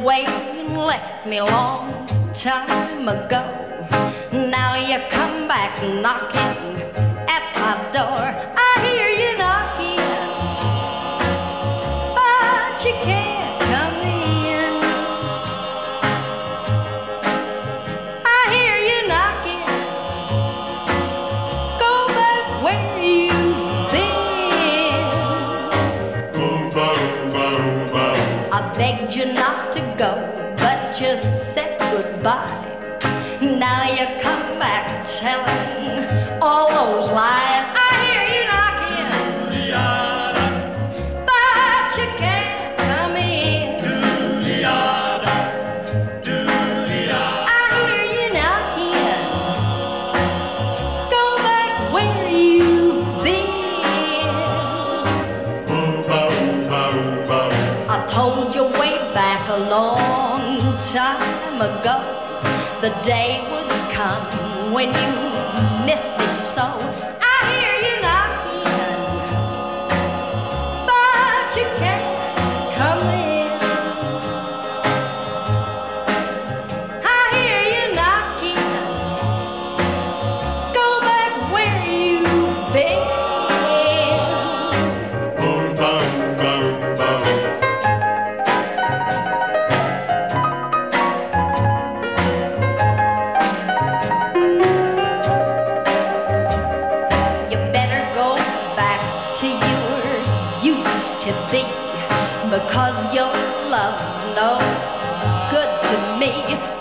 away and left me long time ago. Now you come back knocking at my door. I hear you knocking, but you can't come in. I hear you knocking, go back where you've been. I begged you not to go, but you said goodbye. Now you come back telling all those lies. I hear you knocking, but you can't come in. I hear you knocking, go back where you've been. I told you way back a long time ago, the day would come when you'd miss me so. I hear you knocking, but you can't come in. I hear you knocking, go back where you've been. To your used to be, because your love's no good to me.